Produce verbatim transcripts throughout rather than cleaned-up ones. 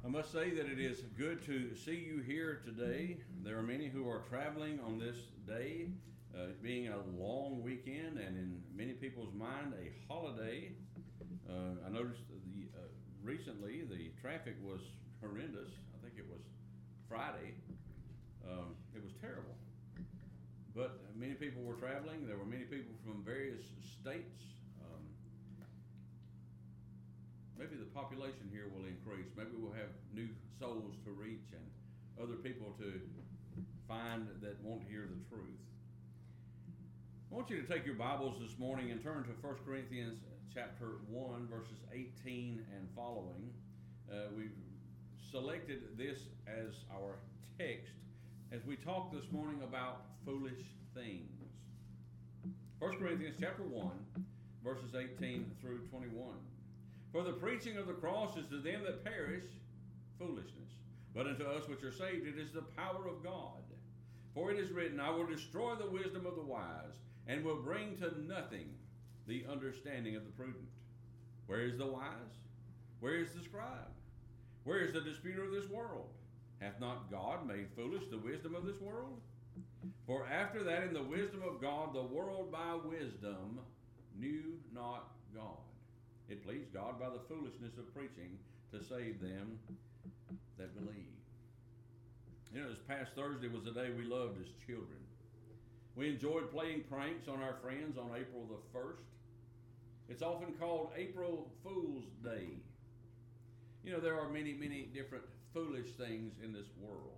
I must say that it is good to see you here today. There are many who are traveling on this day, uh, being a long weekend and in many people's mind a holiday. Uh, I noticed the uh, recently the traffic was horrendous. I think it was Friday. Um, it was terrible. But many people were traveling. There were many people from various states. Um, maybe the population here will increase. Maybe we'll have new souls to reach and other people to find that want to hear the truth. I want you to take your Bibles this morning and turn to First Corinthians chapter one, verses eighteen and following. Uh, we've selected this as our text as we talk this morning about foolish things. First Corinthians chapter one, verses eighteen through twenty-one. For the preaching of the cross is to them that perish foolishness, but unto us which are saved it is the power of God. For it is written, I will destroy the wisdom of the wise, and will bring to nothing the understanding of the prudent. Where is the wise? Where is the scribe? Where is the disputer of this world? Hath not God made foolish the wisdom of this world? For after that in the wisdom of God, the world by wisdom knew not God. It pleased God by the foolishness of preaching to save them that believe. You know, this past Thursday was a day we loved as children. We enjoyed playing pranks on our friends on April the first. It's often called April Fool's Day. You know, there are many, many different foolish things in this world.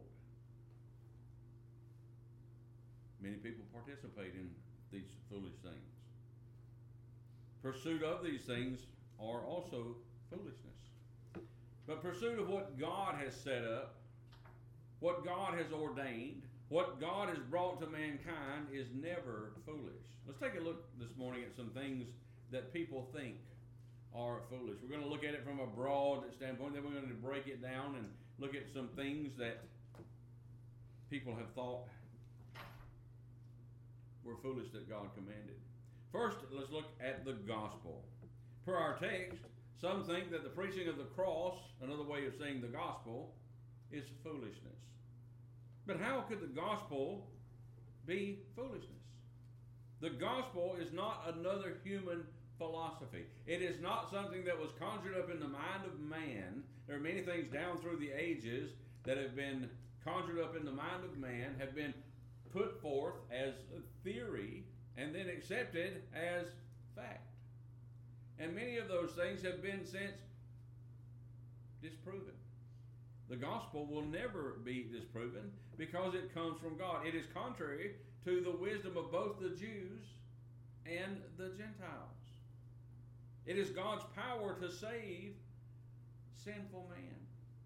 Many people participate in these foolish things. Pursuit of these things are also foolishness. But pursuit of what God has set up, what God has ordained, what God has brought to mankind is never foolish. Let's take a look this morning at some things that people think are foolish. We're going to look at it from a broad standpoint, then we're going to break it down and look at some things that people have thought were foolish that God commanded. First, let's look at the gospel. Per our text, some think that the preaching of the cross, another way of saying the gospel, is foolishness. But how could the gospel be foolishness? The gospel is not another human philosophy. It is not something that was conjured up in the mind of man. There are many things down through the ages that have been conjured up in the mind of man, have been put forth as a theory, and then accepted as fact. And many of those things have been since disproven. The gospel will never be disproven because it comes from God. It is contrary to the wisdom of both the Jews and the Gentiles. It is God's power to save sinful man.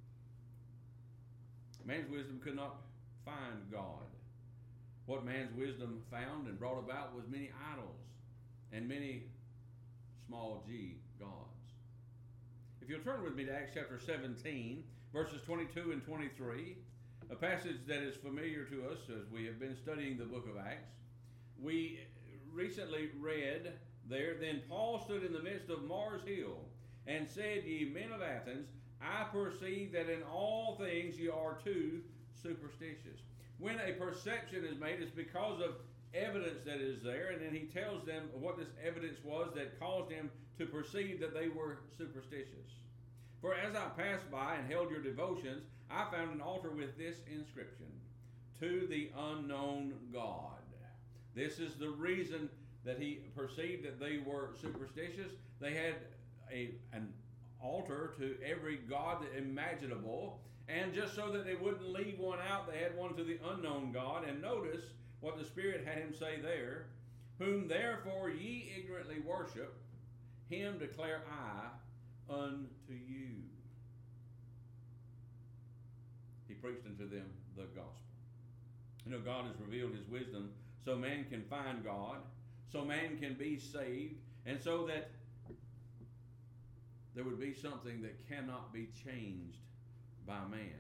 Man's wisdom could not find God. What man's wisdom found and brought about was many idols and many small g gods. If you'll turn with me to Acts chapter seventeen, verses twenty-two and twenty-three, a passage that is familiar to us as we have been studying the book of Acts. We recently read there, Then Paul stood in the midst of Mars Hill and said, Ye men of Athens, I perceive that in all things ye are too superstitious. When a perception is made, it's because of evidence that is there, and then he tells them what this evidence was that caused him to perceive that they were superstitious. For as I passed by and held your devotions, I found an altar with this inscription, To the unknown God. This is the reason that he perceived that they were superstitious. They had a, an altar to every god imaginable, and just so that they wouldn't leave one out, they had one to the unknown God. And notice what the Spirit had him say there, Whom therefore ye ignorantly worship, him declare I unto you. He preached unto them the gospel. You know, God has revealed his wisdom so man can find God, so man can be saved, and so that there would be something that cannot be changed by man.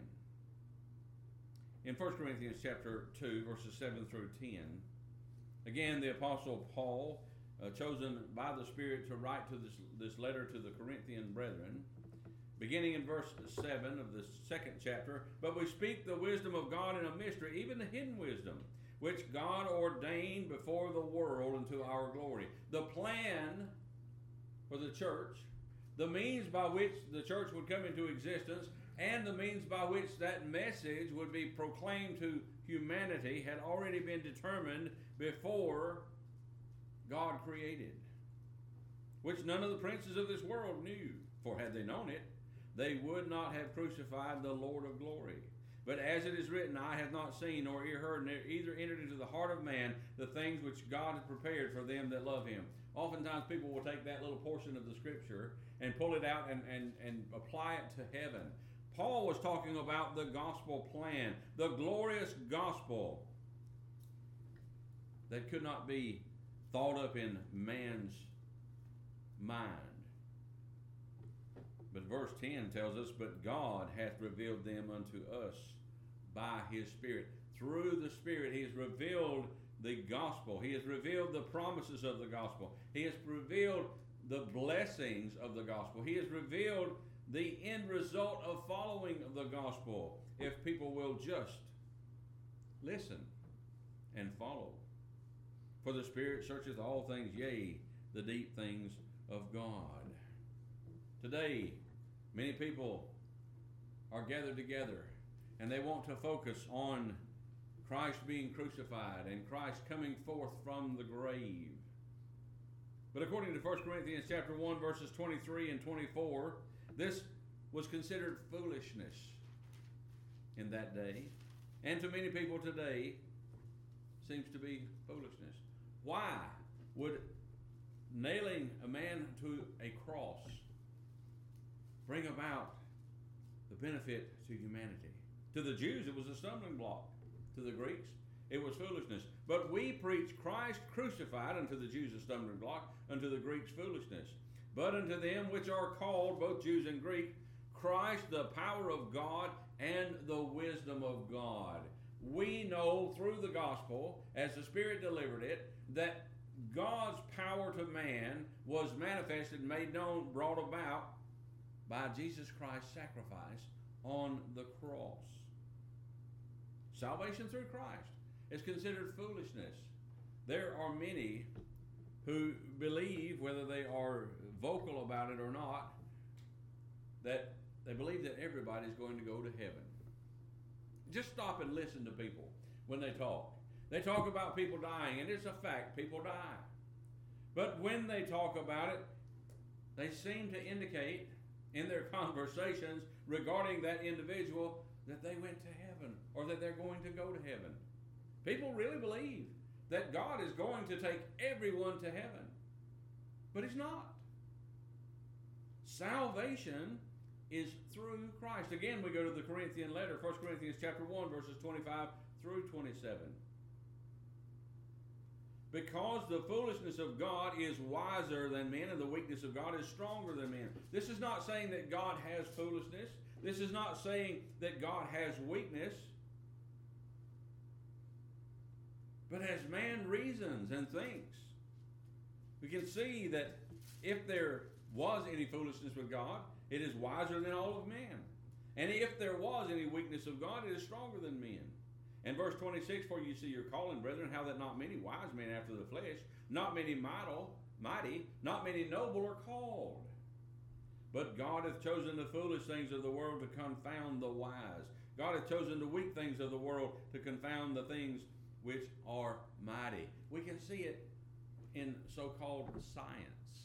In First Corinthians chapter two, verses seven through ten, again the Apostle Paul, uh, chosen by the Spirit to write to this, this letter to the Corinthian brethren, beginning in verse seven of the second chapter. But we speak the wisdom of God in a mystery, even the hidden wisdom, which God ordained before the world unto our glory. The plan for the church, the means by which the church would come into existence, and the means by which that message would be proclaimed to humanity had already been determined before God created, which none of the princes of this world knew. For had they known it, they would not have crucified the Lord of glory. But as it is written, eye hath not seen, nor ear heard, nor either entered into the heart of man the things which God hath prepared for them that love him. Oftentimes people will take that little portion of the scripture and pull it out and, and, and apply it to heaven. Paul was talking about the gospel plan, the glorious gospel that could not be thought up in man's mind. But verse ten tells us, but God hath revealed them unto us by his Spirit. Through the Spirit he has revealed the gospel. He has revealed the promises of the gospel. He has revealed the blessings of the gospel. He has revealed the end result of following the gospel, if people will just listen and follow. For the Spirit searcheth all things, yea, the deep things of God. Today, many people are gathered together and they want to focus on Christ being crucified and Christ coming forth from the grave. But according to First Corinthians chapter one, verses twenty-three and twenty-four, this was considered foolishness in that day, and to many people today seems to be foolishness. Why would nailing a man to a cross bring about the benefit to humanity? To the Jews, it was a stumbling block. To the Greeks, it was foolishness. But we preach Christ crucified, unto the Jews a stumbling block, unto the Greeks foolishness. But unto them which are called, both Jews and Greek, Christ the power of God and the wisdom of God. We know through the gospel, as the Spirit delivered it, that God's power to man was manifested, made known, brought about by Jesus Christ's sacrifice on the cross. Salvation through Christ is considered foolishness. There are many who believe, whether they are vocal about it or not, that they believe that everybody's going to go to heaven. Just stop and listen to people when they talk. They talk about people dying, and it's a fact, people die. But when they talk about it, they seem to indicate in their conversations regarding that individual that they went to heaven or that they're going to go to heaven. People really believe that God is going to take everyone to heaven, but he's not. Salvation is through Christ. Again, we go to the Corinthian letter, First Corinthians chapter one, verses twenty-five through twenty-seven. Because the foolishness of God is wiser than men, and the weakness of God is stronger than men. This is not saying that God has foolishness. This is not saying that God has weakness. But as man reasons and thinks, we can see that if there was any foolishness with God, it is wiser than all of men. And if there was any weakness of God, it is stronger than men. And verse twenty-six, for you see your calling, brethren, how that not many wise men after the flesh, not many mighty, mighty, not many noble are called. But God hath chosen the foolish things of the world to confound the wise. God hath chosen the weak things of the world to confound the things which are mighty. We can see it in so-called science.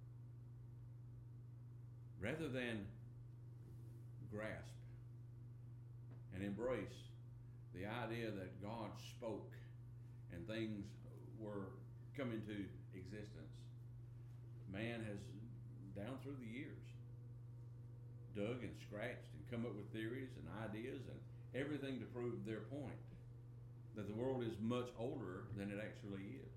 Rather than grasp and embrace the idea that God spoke and things were come into existence, man has, down through the years, dug and scratched and come up with theories and ideas and everything to prove their point, that the world is much older than it actually is.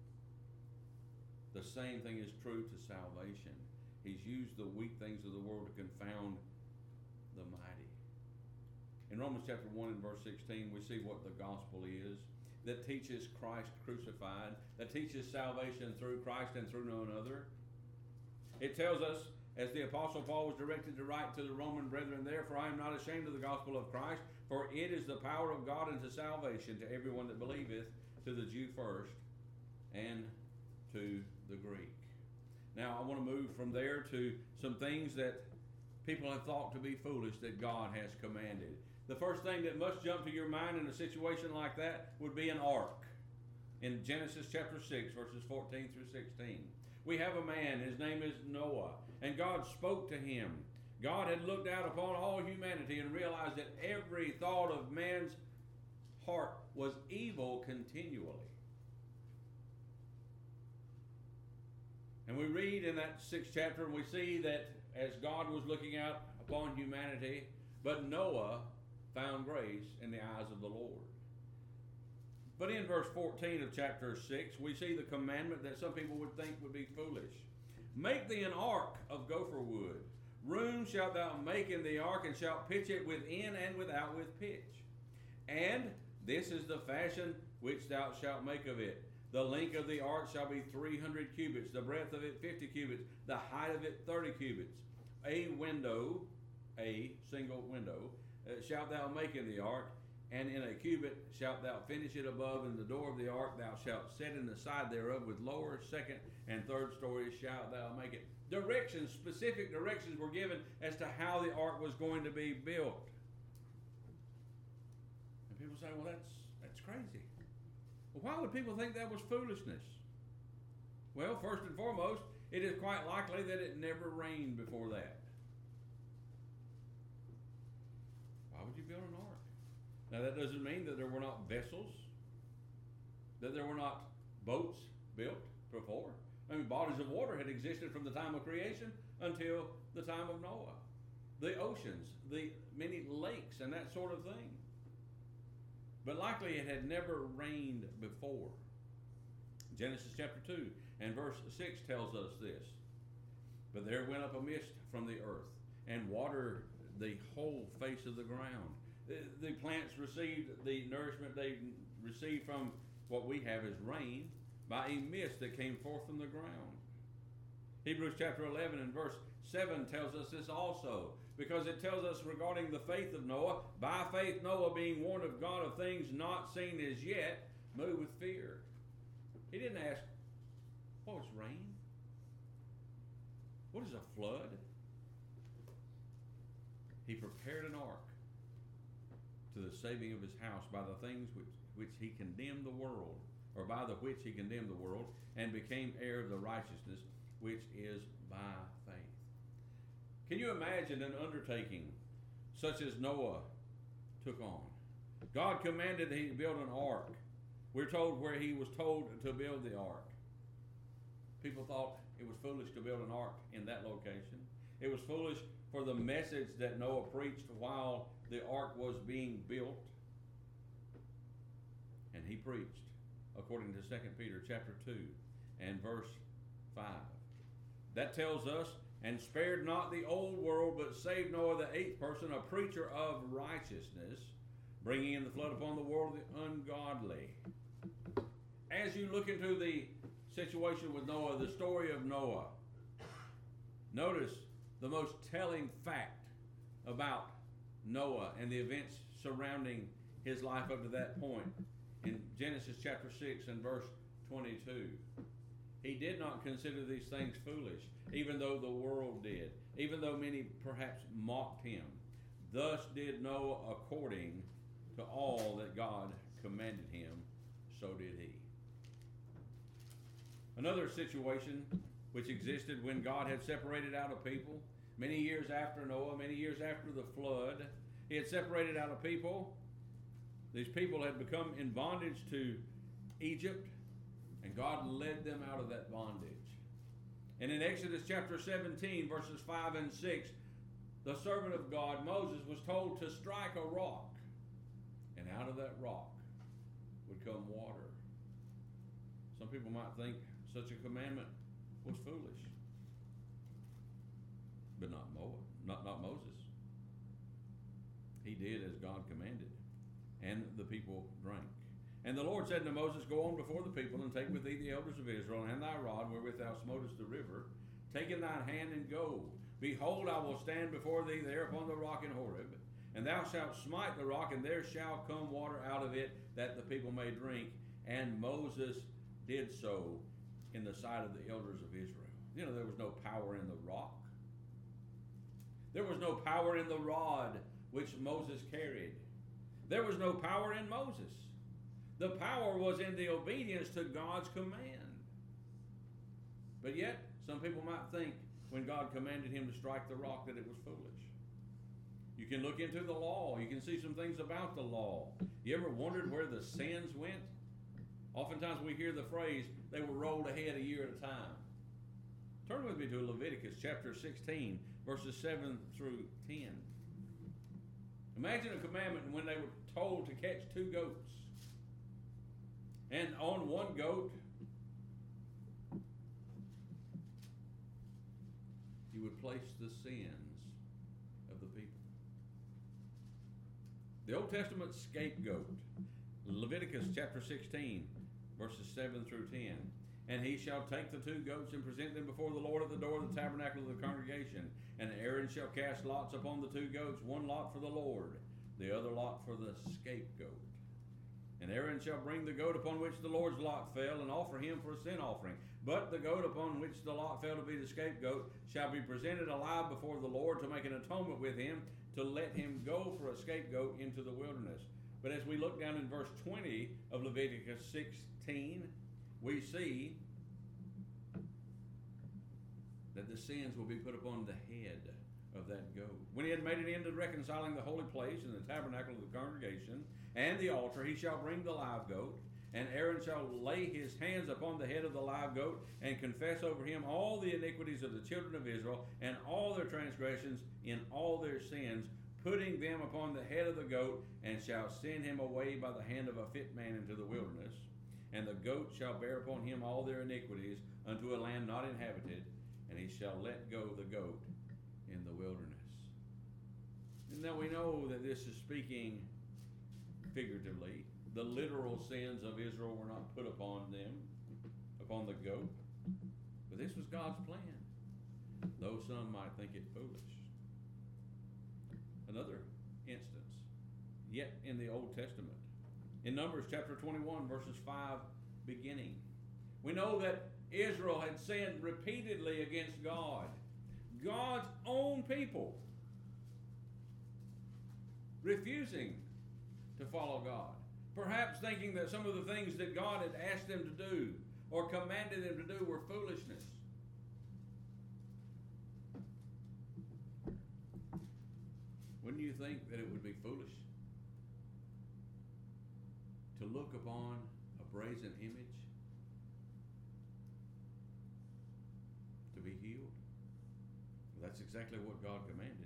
The same thing is true to salvation. He's used the weak things of the world to confound the mighty. In Romans chapter one and verse sixteen, we see what the gospel is, that teaches Christ crucified, that teaches salvation through Christ and through none other. It tells us as the Apostle Paul was directed to write to the Roman brethren, therefore I am not ashamed of the gospel of Christ, for it is the power of God unto salvation to everyone that believeth, to the Jew first, and to the Greek. Now I want to move from there to some things that people have thought to be foolish that God has commanded. The first thing that must jump to your mind in a situation like that would be an ark. In Genesis chapter six, verses fourteen through sixteen. We have a man, his name is Noah, and God spoke to him. God had looked out upon all humanity and realized that every thought of man's heart was evil continually. And we read in that sixth chapter, and we see that as God was looking out upon humanity, but Noah found grace in the eyes of the Lord. But in verse fourteen of chapter six, we see the commandment that some people would think would be foolish. Make thee an ark of gopher wood. Room shalt thou make in the ark, and shalt pitch it within and without with pitch. And this is the fashion which thou shalt make of it. The length of the ark shall be three hundred cubits, the breadth of it fifty cubits, the height of it thirty cubits. A window, a single window, uh, shalt thou make in the ark, and in a cubit shalt thou finish it above, and the door of the ark thou shalt set in the side thereof, with lower, second, and third stories shalt thou make it. Directions, specific directions were given as to how the ark was going to be built. And people say, well, that's that's crazy. Well, why would people think that was foolishness? Well, first and foremost, it is quite likely that it never rained before that. Why would you build an ark? Now, that doesn't mean that there were not vessels, that there were not boats built before. I mean, bodies of water had existed from the time of creation until the time of Noah. The oceans, the many lakes, and that sort of thing. But likely it had never rained before. Genesis chapter two and verse six tells us this. But there went up a mist from the earth, and watered the whole face of the ground. The, the plants received the nourishment they received from what we have as rain by a mist that came forth from the ground. Hebrews chapter eleven and verse seven tells us this also, because it tells us regarding the faith of Noah, by faith Noah, being warned of God of things not seen as yet, moved with fear. He didn't ask, what is rain? What is a flood? He prepared an ark to the saving of his house by the things which, which he condemned the world, or by the which he condemned the world, and became heir of the righteousness which is by faith. Can you imagine an undertaking such as Noah took on? God commanded that he build an ark. We're told where he was told to build the ark. People thought it was foolish to build an ark in that location. It was foolish for the message that Noah preached while the ark was being built. And he preached according to Second Peter chapter two and verse five. That tells us, and spared not the old world, but saved Noah the eighth person, a preacher of righteousness, bringing in the flood upon the world of the ungodly. As you look into the situation with Noah, the story of Noah, notice the most telling fact about Noah and the events surrounding his life up to that point. In Genesis chapter six and verse twenty-two, he did not consider these things foolish, even though the world did, even though many perhaps mocked him. Thus did Noah according to all that God commanded him, so did he. Another situation which existed when God had separated out a people, many years after Noah, many years after the flood, he had separated out a people. These people had become in bondage to Egypt, and God led them out of that bondage. And in Exodus chapter seventeen, verses five and six, the servant of God, Moses, was told to strike a rock, and out of that rock would come water. Some people might think such a commandment was foolish, but not Noah, not, not Moses. He did as God commanded, and the people drank. And the Lord said to Moses, go on before the people, and take with thee the elders of Israel, and thy rod wherewith thou smotest the river. Take in thine hand and go. Behold, I will stand before thee there upon the rock in Horeb, and thou shalt smite the rock, and there shall come water out of it, that the people may drink. And Moses did so in the sight of the elders of Israel. You know, there was no power in the rock. There was no power in the rod which Moses carried. There was no power in Moses. The power was in the obedience to God's command. But yet, some people might think when God commanded him to strike the rock that it was foolish. You can look into the law. You can see some things about the law. You ever wondered where the sins went? Oftentimes we hear the phrase, they were rolled ahead a year at a time. Turn with me to Leviticus chapter sixteen, verses seven through ten. Imagine a commandment when they were told to catch two goats. And on one goat, you would place the sins of the people. The Old Testament scapegoat, Leviticus chapter sixteen, verses seven through ten. And he shall take the two goats and present them before the Lord at the door of the tabernacle of the congregation. And Aaron shall cast lots upon the two goats, one lot for the Lord, the other lot for the scapegoat. And Aaron shall bring the goat upon which the Lord's lot fell, and offer him for a sin offering. But the goat upon which the lot fell to be the scapegoat shall be presented alive before the Lord to make an atonement with him, to let him go for a scapegoat into the wilderness. But as we look down in verse twenty of Leviticus sixteen, we see that the sins will be put upon the head of that goat. When he had made an end of reconciling the holy place and the tabernacle of the congregation and the altar, he shall bring the live goat, and Aaron shall lay his hands upon the head of the live goat and confess over him all the iniquities of the children of Israel and all their transgressions in all their sins, putting them upon the head of the goat, and shall send him away by the hand of a fit man into the wilderness. And the goat shall bear upon him all their iniquities unto a land not inhabited, and he shall let go the goat in the wilderness. And now we know that this is speaking figuratively. The literal sins of Israel were not put upon them, upon the goat. But this was God's plan, though some might think it foolish. Another instance, yet in the Old Testament. In Numbers chapter twenty-one, verses five beginning. We know that Israel had sinned repeatedly against God. God's own people refusing to follow God. Perhaps thinking that some of the things that God had asked them to do or commanded them to do were foolishness. Wouldn't you think that it would be foolish to look upon a brazen image to be healed? Well, that's exactly what God commanded.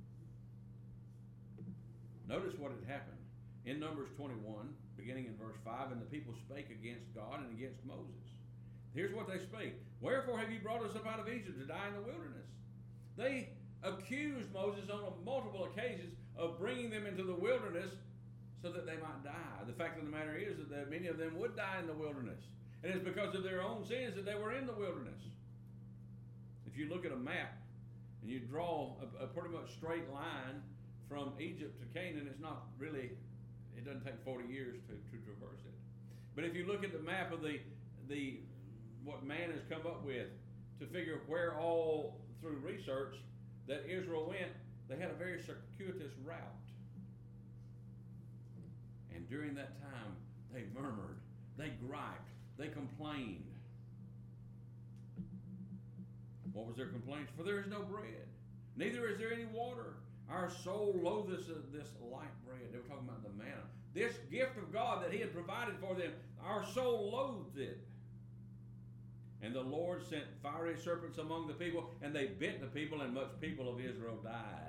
Notice what had happened. In Numbers twenty-one, beginning in verse five, and the people spake against God and against Moses. Here's what they spake. Wherefore have you brought us up out of Egypt to die in the wilderness? They accused Moses on multiple occasions of bringing them into the wilderness so that they might die. The fact of the matter is that many of them would die in the wilderness. And it's because of their own sins that they were in the wilderness. If you look at a map and you draw a, a pretty much straight line from Egypt to Canaan, it's not really, it doesn't take forty years to, to traverse it. But if you look at the map of the, the what man has come up with to figure where all through research that Israel went, they had a very circuitous route. And during that time, they murmured, they griped, they complained. What was their complaints? For there is no bread, neither is there any water. Our soul loatheth this light bread. They were talking about the manna. This gift of God that he had provided for them, our soul loathed it. And the Lord sent fiery serpents among the people, and they bit the people, and much people of Israel died.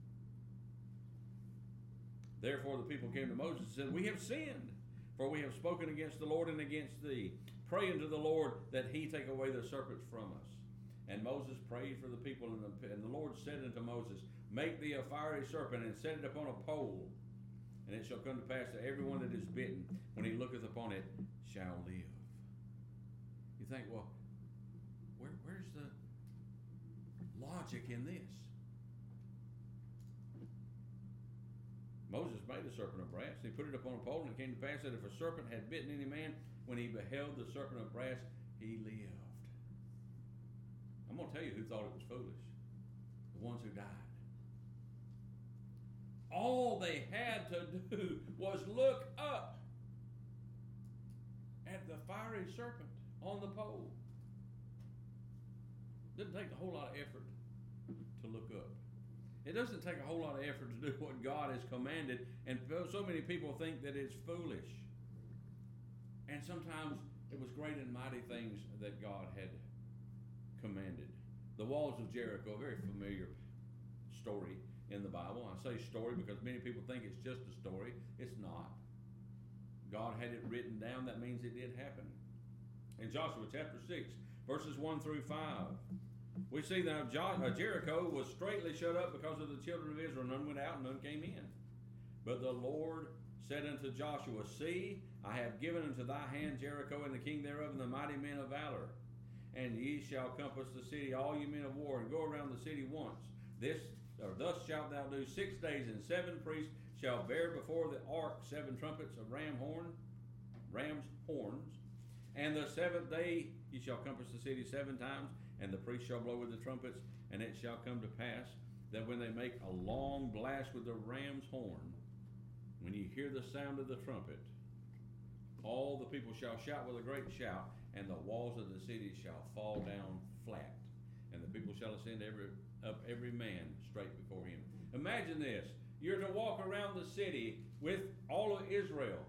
Therefore the people came to Moses and said, We have sinned, for we have spoken against the Lord and against thee. Pray unto the Lord that he take away the serpents from us. And Moses prayed for the people, and the, and the Lord said unto Moses, Make thee a fiery serpent, and set it upon a pole. And it shall come to pass that every one that is bitten, when he looketh upon it, shall live. You think, well, where, where's the logic in this? Moses made a serpent of brass. He put it upon a pole, and it came to pass that if a serpent had bitten any man, when he beheld the serpent of brass, he lived. I'm going to tell you who thought it was foolish. The ones who died. All they had to do was look up at the fiery serpent on the pole. Didn't take a whole lot of effort to look up. It doesn't take a whole lot of effort to do what God has commanded, and so many people think that it's foolish. And sometimes it was great and mighty things that God had commanded. The walls of Jericho, a very familiar story in the Bible. I say story because many people think it's just a story. It's not. God had it written down. That means it did happen. In Joshua chapter six, verses one through five, we see that Jericho was straightly shut up because of the children of Israel. None went out and none came in. But the Lord said unto Joshua, See, I have given unto thy hand Jericho and the king thereof and the mighty men of valor. And ye shall compass the city, all ye men of war, and go around the city once. This or thus shalt thou do six days, and seven priests shall bear before the ark seven trumpets of ram horn, ram's horns. And the seventh day ye shall compass the city seven times, and the priests shall blow with the trumpets, and it shall come to pass that when they make a long blast with the ram's horn, when ye hear the sound of the trumpet, all the people shall shout with a great shout, and the walls of the city shall fall down flat, and the people shall ascend every up every man straight before him. Imagine this. You're to walk around the city with all of Israel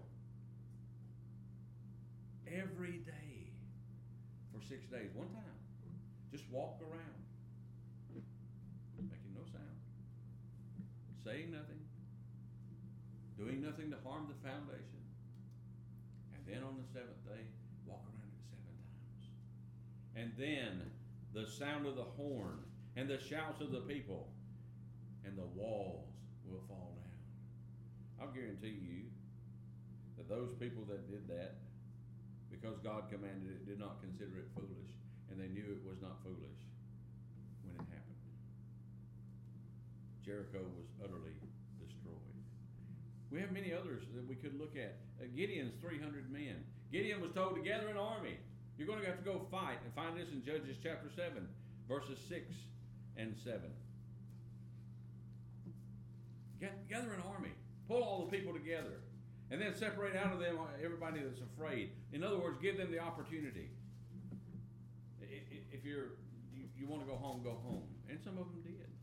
every day for six days. One time. Just walk around. Making no sound. Saying nothing. Doing nothing to harm the foundation. And then on the seventh day, walk around it seven times. And then the sound of the horn and the shouts of the people, and the walls will fall down. I'll guarantee you that those people that did that, because God commanded it, did not consider it foolish, and they knew it was not foolish when it happened. Jericho was utterly destroyed. We have many others that we could look at. Uh, Gideon's three hundred men. Gideon was told to gather an army. You're going to have to go fight, and find this in Judges chapter seven, verses six and seven. Get, gather an army. Pull all the people together. And then separate out of them everybody that's afraid. In other words, give them the opportunity. If you're, you, you want to go home, go home. And some of them did.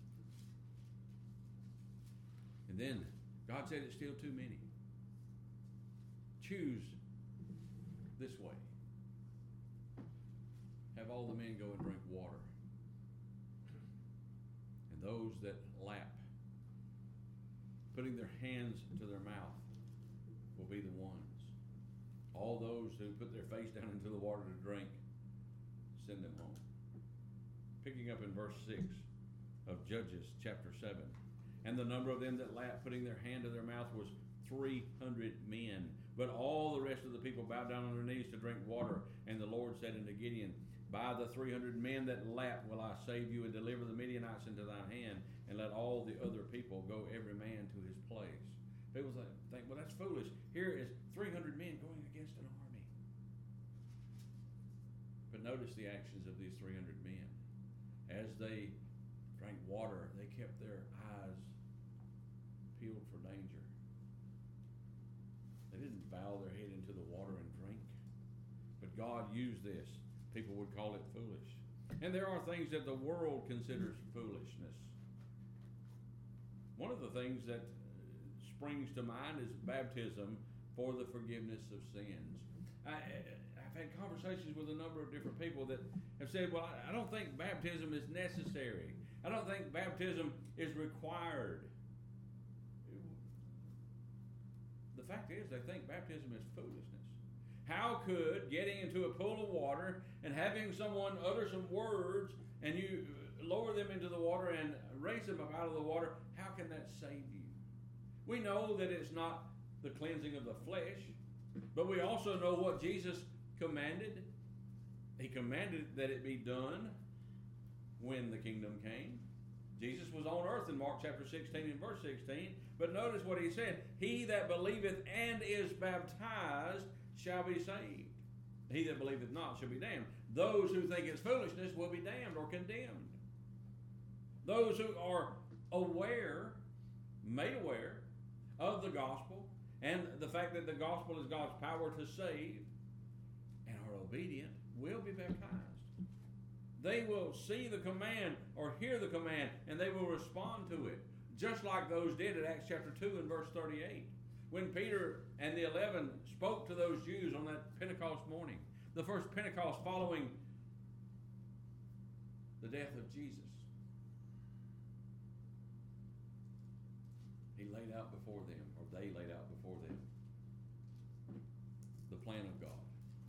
And then God said it's still too many. Choose this way. Have all the men go and drink water. And those that lap, putting their hands to their mouth, will be the ones. All those who put their face down into the water to drink, send them home. Picking up in verse six of Judges chapter seven. And the number of them that lapped, putting their hand to their mouth, was three hundred men. But all the rest of the people bowed down on their knees to drink water. And the Lord said unto Gideon, By the three hundred men that lapped will I save you, and deliver the Midianites into thine hand, and let all the other people go every man to his place. People think, well, that's foolish. Here is three hundred men going against an army. But notice the actions of these three hundred men. As they drank water, they kept their eyes peeled for danger. They didn't bow their head into the water and drink. But God used this. People would call it foolish. And there are things that the world considers foolishness. One of the things that springs to mind is baptism for the forgiveness of sins. I, I've had conversations with a number of different people that have said, well, I, I don't think baptism is necessary. I don't think baptism is required. The fact is, they think baptism is foolishness. How could getting into a pool of water and having someone utter some words and you lower them into the water and raise them up out of the water, how can that save you? We know that it's not the cleansing of the flesh, but we also know what Jesus commanded. He commanded that it be done. when the kingdom came. Jesus was on earth in Mark chapter sixteen and verse sixteen. But notice what he said. He that believeth and is baptized shall be saved. He that believeth not shall be damned. Those who think it's foolishness will be damned or condemned. Those who are aware, made aware of the gospel and the fact that the gospel is God's power to save and are obedient will be baptized. They will see the command or hear the command and they will respond to it, just like those did at Acts chapter two and verse thirty-eight. When Peter and the eleven spoke to those Jews on that Pentecost morning, the first Pentecost following the death of Jesus, he laid out before them, or they laid out before them, the plan of God.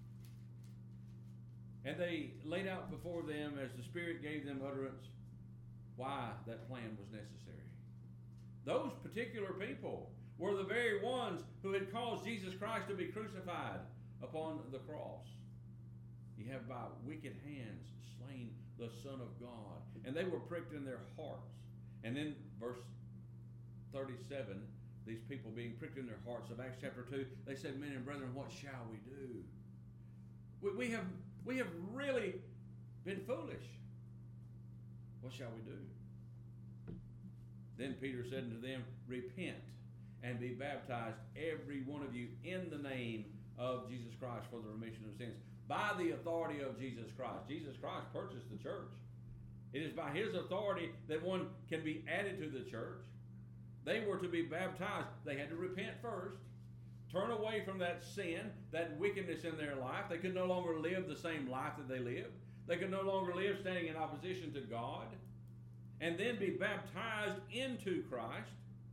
And they laid out before them, as the Spirit gave them utterance, why that plan was necessary. Those particular people were the very ones who had caused Jesus Christ to be crucified upon the cross. He have by wicked hands slain the Son of God. And they were pricked in their hearts. And then verse thirty-seven, these people being pricked in their hearts of Acts chapter two, they said, men and brethren, what shall we do? We, we have we have really been foolish. What shall we do? Then Peter said unto them, repent and be baptized, every one of you, in the name of Jesus Christ for the remission of sins, by the authority of Jesus Christ. Jesus Christ purchased the church. It is by his authority that one can be added to the church. They were to be baptized. They had to repent first, turn away from that sin, that wickedness in their life. They could no longer live the same life that they lived. They could no longer live standing in opposition to God. And then be baptized into Christ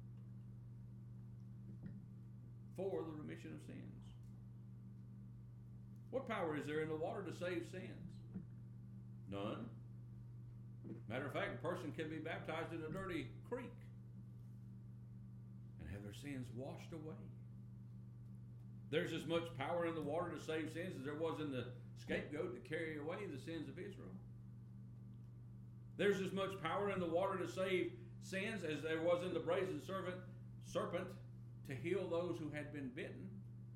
for the remission of sins. What power is there in the water to save sins? None. Matter of fact, a person can be baptized in a dirty creek and have their sins washed away. There's as much power in the water to save sins as there was in the scapegoat to carry away the sins of Israel. There's as much power in the water to save sins as there was in the brazen serpent, serpent to heal those who had been bitten.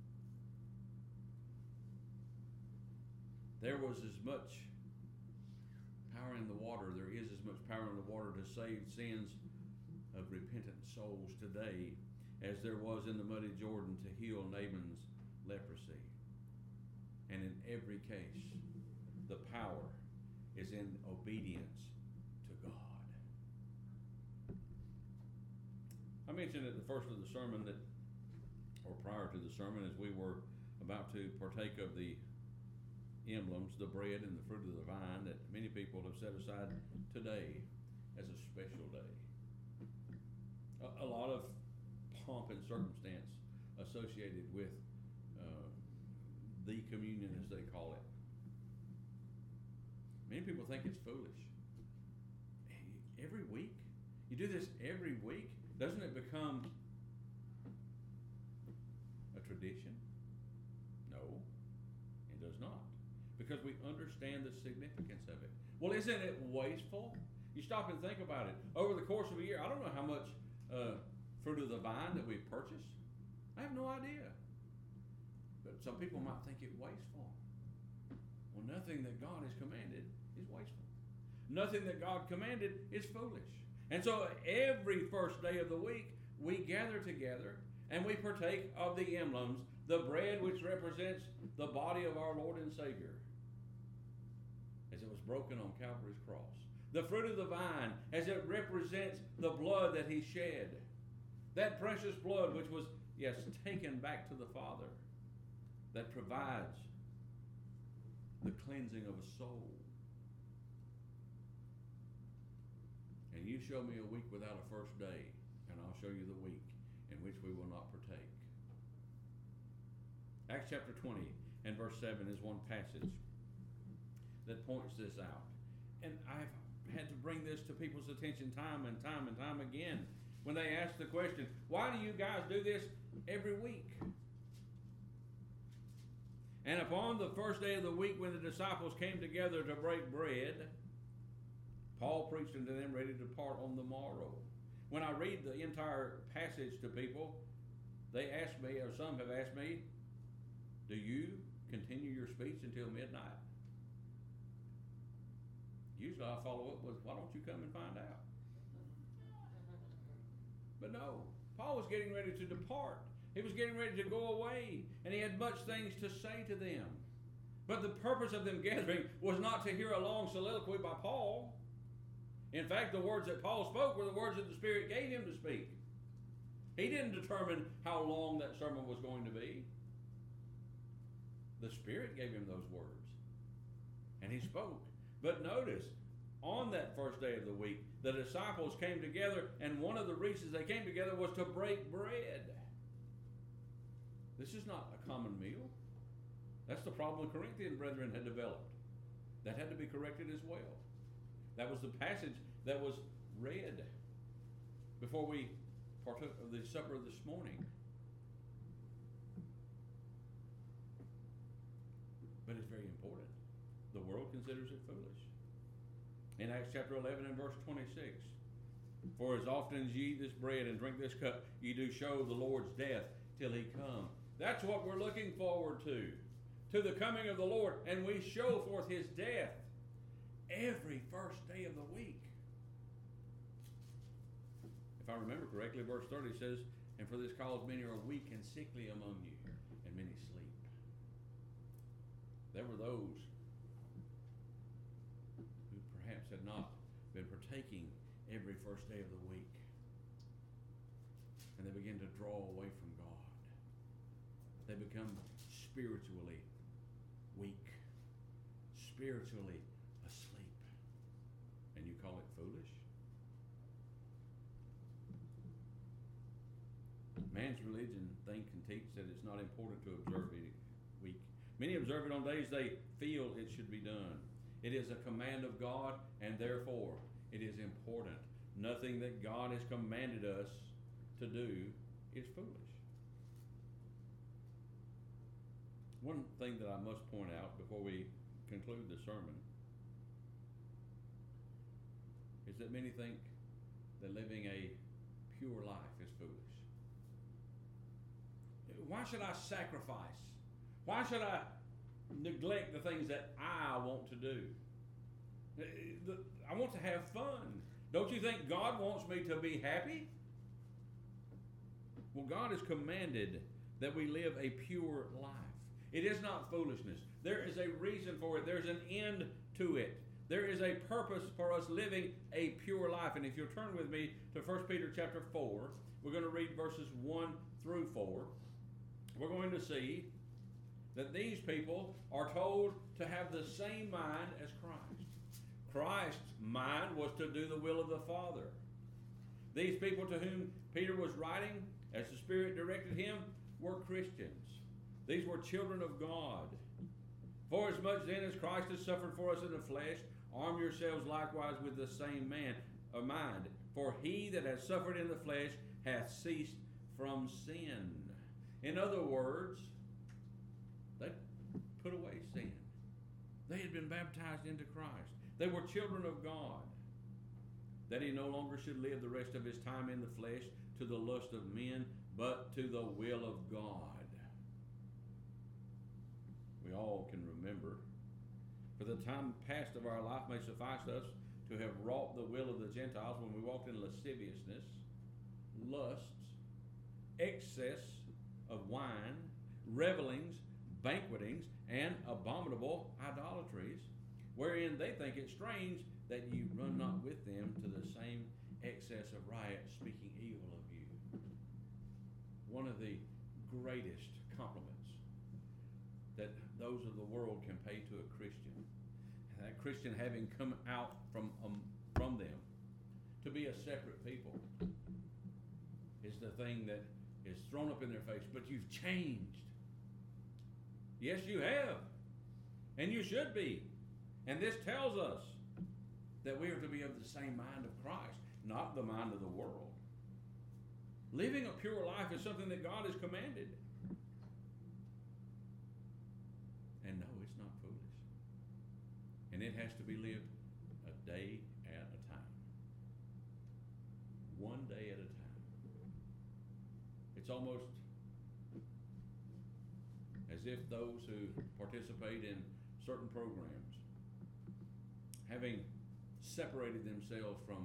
There was as much power in the water, there is as much power in the water to save sins of repentant souls today as there was in the muddy Jordan to heal Naaman's leprosy. And in every case, the power is in obedience to God. I mentioned at the first of the sermon that, or prior to the sermon, as we were about to partake of the emblems, the bread and the fruit of the vine, that many people have set aside today as a special day. A, a lot of pomp and circumstance associated with uh, the communion, as they call it. Many people think it's foolish. Every week? You do this every week? Doesn't it become a tradition? No, it does not. Because we understand the significance of it. Well, isn't it wasteful? You stop and think about it. Over the course of a year, I don't know how much uh, fruit of the vine that we purchase. I have no idea. But some people might think it wasteful. Well, nothing that God has commanded is wasteful. Nothing that God commanded is foolish. And so every first day of the week, we gather together and we partake of the emblems, the bread which represents the body of our Lord and Savior as it was broken on Calvary's cross. The fruit of the vine as it represents the blood that he shed. That precious blood which was, yes, taken back to the Father, that provides the cleansing of a soul. And you show me a week without a first day, and I'll show you the week in which we will not partake. Acts chapter twenty and verse seven is one passage that points this out. And I've had to bring this to people's attention time and time and time again when they ask the question, why do you guys do this every week? And upon the first day of the week when the disciples came together to break bread, Paul preached unto them ready to depart on the morrow. When I read the entire passage to people, they ask me, or some have asked me, do you continue your speech until midnight? Usually I follow up with, why don't you come and find out? But no, Paul was getting ready to depart. He was getting ready to go away, and he had much things to say to them. But the purpose of them gathering was not to hear a long soliloquy by Paul. In fact, the words that Paul spoke were the words that the Spirit gave him to speak. He didn't determine how long that sermon was going to be. The Spirit gave him those words, and he spoke. But notice, on that first day of the week, the disciples came together, and one of the reasons they came together was to break bread. This is not a common meal. That's the problem the Corinthian brethren had developed. That had to be corrected as well. That was the passage that was read before we partook of the supper this morning. But it's very important. The world considers it foolish. In Acts chapter eleven and verse twenty-six, for as often as ye eat this bread and drink this cup, ye do show the Lord's death till he come. That's what we're looking forward to, to the coming of the Lord, and we show forth his death every first day of the week. If I remember correctly, verse thirty says, and for this cause many are weak and sickly among you, and many sleep. There were those who perhaps had not been partaking every first day of the week, and they begin to draw away from God. They become spiritually weak, spiritually asleep, and you call it foolish? Man's religion think and teach that it's not important to observe it week. Many observe it on days they feel it should be done. It is a command of God, and therefore it is important. Nothing that God has commanded us to do is foolish. One thing that I must point out before we conclude the sermon is that many think that living a pure life is foolish. Why should I sacrifice? Why should I neglect the things that I want to do? I want to have fun. Don't you think God wants me to be happy? Well, God has commanded that we live a pure life. It is not foolishness. There is a reason for it. There's an end to it. There is a purpose for us living a pure life. And if you'll turn with me to First Peter chapter four, we're going to read verses one through four. We're going to see that these people are told to have the same mind as Christ. Christ's mind was to do the will of the Father. These people to whom Peter was writing, as the Spirit directed him, were Christians. These were children of God. For as much then as Christ has suffered for us in the flesh, arm yourselves likewise with the same man of mind. For he that has suffered in the flesh hath ceased from sin. In other words, they put away sin. They had been baptized into Christ. They were children of God. That he no longer should live the rest of his time in the flesh to the lust of men, but to the will of God. We all can remember, for the time past of our life may suffice us to have wrought the will of the Gentiles when we walked in lasciviousness, lusts, excess of wine, revelings, banquetings, and abominable idolatries, wherein they think it strange that you run not with them to the same excess of riot, speaking evil of you. One of the greatest compliments that those of the world can pay to a Christian, and that Christian having come out from um, from them to be a separate people, is the thing that is thrown up in their face. But you've changed. Yes, you have. And you should be. And this tells us that we are to be of the same mind of Christ, not the mind of the world. Living a pure life is something that God has commanded. And no, it's not foolish. And it has to be lived a day at a It's almost as if those who participate in certain programs, having separated themselves from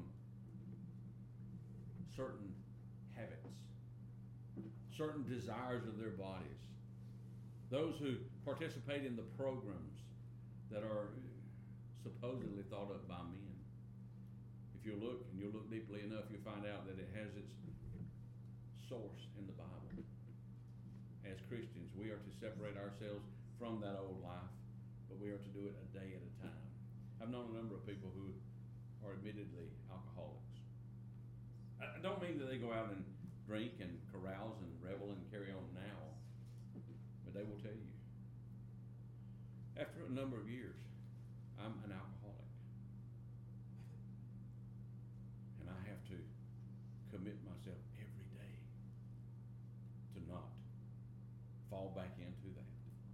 certain habits, certain desires of their bodies, those who participate in the programs that are supposedly thought up by men. If you look, and you'll look deeply enough, you'll find out that it has its source in the Bible. As Christians, we are to separate ourselves from that old life, but we are to do it a day at a time. I've known a number of people who are admittedly alcoholics. I don't mean that they go out and drink and carouse and revel and carry on now, but they will tell you, after a number of years, I'm an alcoholic. And I have to commit myself every day to not fall back into that.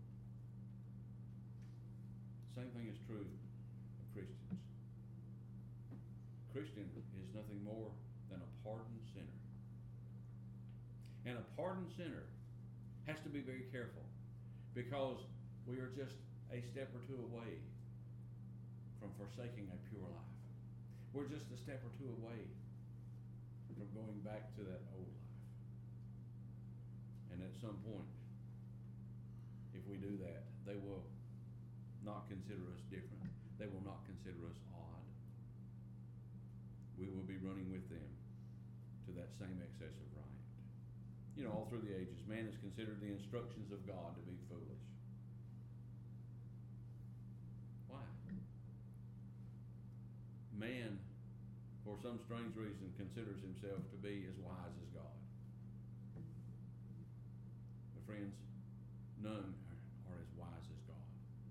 Same thing is true of Christians. Christian is nothing more than a pardoned sinner. And a pardoned sinner has to be very careful, because we are just a step or two away from forsaking a pure life. We're just a step or two away from going back to that old life. And at some point, if we do that, they will not consider us different. They will not consider us odd. We will be running with them to that same excess of right. You know, all through the ages, man has considered the instructions of God to be foolish. Why? Man, for some strange reason, considers himself to be as wise as God. But friends, none are as wise as God.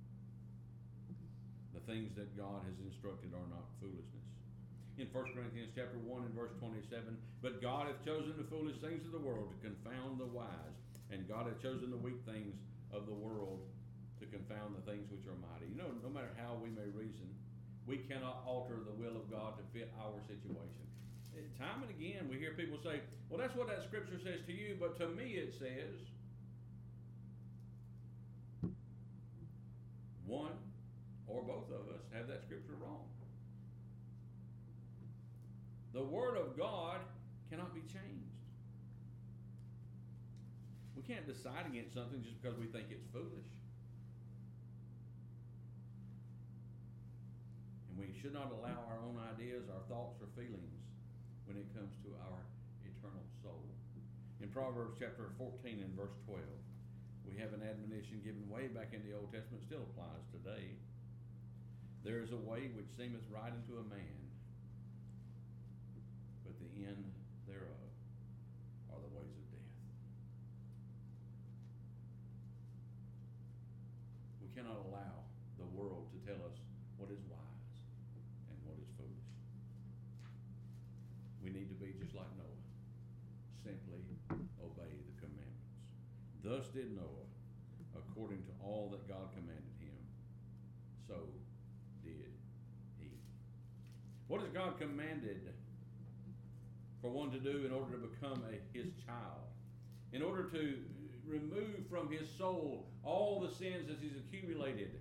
The things that God has instructed are not foolishness. In First Corinthians chapter one and verse twenty-seven, but God hath chosen the foolish things of the world to confound the wise, and God hath chosen the weak things of the world to confound the things which are mighty. You know, no matter how we may reason, we cannot alter the will of God to fit our situation. Time and again, we hear people say, well, that's what that scripture says to you, but to me it says, one or both of us have that scripture wrong. The Word of God cannot be changed. We can't decide against something just because we think it's foolish. And we should not allow our own ideas, our thoughts, or feelings when it comes to our eternal soul. In Proverbs chapter fourteen and verse twelve, we have an admonition given way back in the Old Testament, still applies today. There is a way which seemeth right unto a man, but the end thereof are the ways of death. We cannot allow the world to tell us what is wise and what is foolish. We need to be just like Noah, simply obey the commandments. Thus did Noah, according to all that God commanded him, so did he. What has God commanded for one to do in order to become a, his child? In order to remove from his soul all the sins that he's accumulated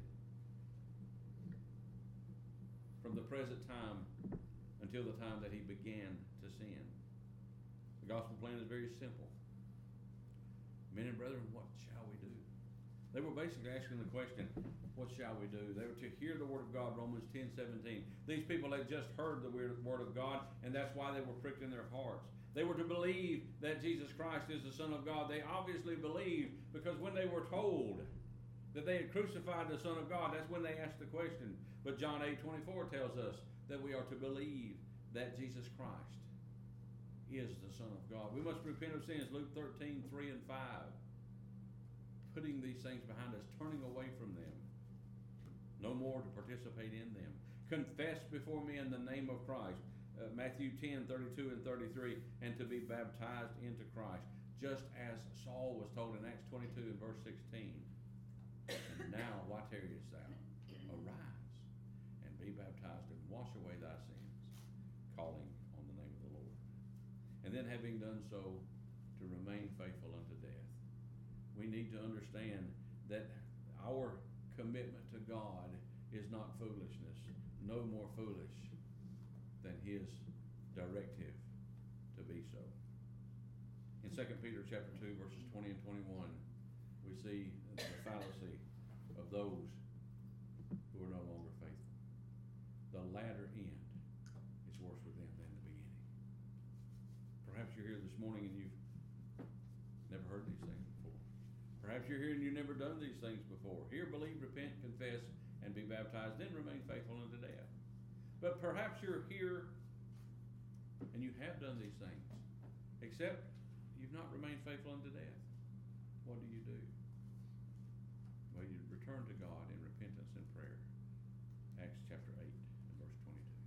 from the present time until the time that he began to sin. The gospel plan is very simple. Men and brethren, what shall we do? They were basically asking the question, what shall we do? They were to hear the word of God, Romans ten seventeen. These people had just heard the word of God, and that's why they were pricked in their hearts. They were to believe that Jesus Christ is the Son of God. They obviously believed, because when they were told that they had crucified the Son of God, that's when they asked the question. But John eight twenty-four tells us that we are to believe that Jesus Christ is the Son of God. We must repent of sins, Luke thirteen, three and five. Putting these things behind us, turning away from them, no more to participate in them. Confess before me in the name of Christ, uh, Matthew ten, thirty-two and thirty-three, and to be baptized into Christ, just as Saul was told in Acts twenty-two and verse sixteen. And now, why tarriest thou? Arise and be baptized and wash away thy sins, calling on the name of the Lord. And then, having done so, to remain faithful need to understand that our commitment to God is not foolishness, no more foolish than His directive to be so. In Second Peter chapter two, verses twenty and twenty-one, we see the fallacy of those who are no longer faithful. The latter end is worse with them than the beginning. Perhaps you're here this morning and you've never heard these things before. Perhaps you're here and you've never done these things before. Hear, believe, repent, confess, and be baptized, then remain faithful unto death. But perhaps you're here and you have done these things, except you've not remained faithful unto death. What do you do? Well, you return to God in repentance and prayer. Acts chapter eight and verse twenty-two.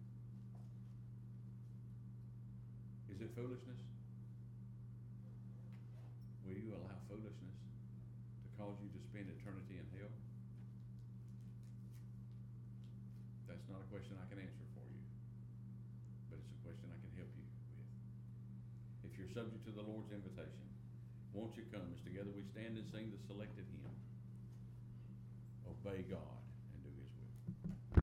Is it foolishness? Will you allow foolishness to cause you to spend eternity in hell? That's not a question I can answer for you, but it's a question I can help you with. If you're subject to the Lord's invitation, won't you come as together we stand and sing the selected hymn, Obey God.